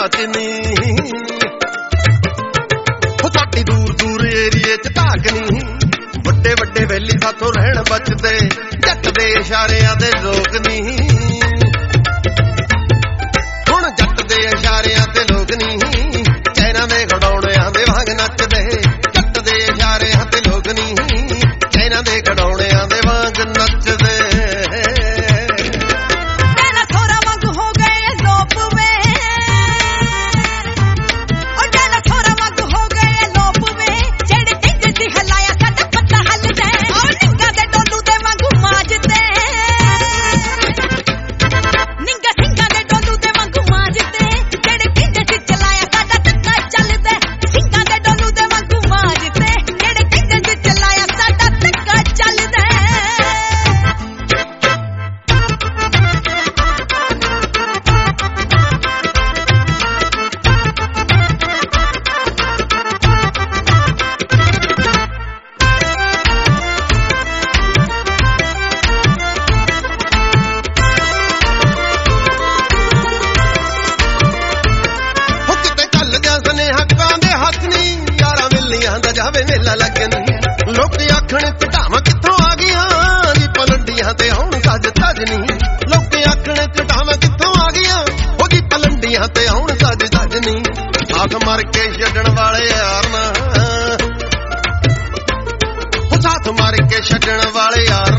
ਢਾਚ ਨੀ ਸਾਡੀ ਦੂਰ ਦੂਰ ਏਰੀਏ ਚ ਧਾਕ ਨੀ ਵੱਡੇ ਵੱਡੇ ਵੈਲੀ ਸਾਥੋਂ ਰਹਿਣ ਬਚਦੇ ਜੱਟ ਦੇ ਇਸ਼ਾਰਿਆਂ ਦੇ ਲੋਕ ਨੀ ਹੁਣ ਜੱਟ ਦੇ ਇਸ਼ਾਰਿਆਂ ਤੇ ਲੋਕ ਨੀ ਚੈਨਾ ਦੇ ਖੜਾਉਣਿਆਂ ਦੇ ਵਾਂਗ ਨੱਚਦੇ ਜੱਟ ਦੇ ਇਸ਼ਾਰਿਆਂ ਤੇ ਲੋਕ ਨੀ ਚੈਨਾ ਦੇ ਖੜਾਉਣਿਆਂ ਦੇ ਵਾਂਗ ਨੱਚਦੇ ਜਾਵੇ ਮੇਲਾ ਲੱਗਣੀ ਲੋਕ ਆਖਣ ਘਟਾਵਾਂ ਕਿੱਥੋਂ ਆ ਗਈਆਂ ਜੀ ਪਲੰਡੀਆਂ ਤੇ ਆਉਣ ਸੱਜ ਸੱਜਣੀ ਲੋਕ ਆਖਣ ਘਟਾਵਾਂ ਕਿੱਥੋਂ ਆ ਗਈਆਂ ਉਹ ਜੀ ਪਲੰਡੀਆਂ ਤੇ ਆਉਣ ਸੱਜ ਸੱਜਣੀ ਸਾਥ ਮਰ ਕੇ ਛੱਡਣ ਵਾਲੇ ਯਾਰ ਨਾ ਸਾਥ ਮਰ ਕੇ ਛੱਡਣ ਵਾਲੇ ਯਾਰ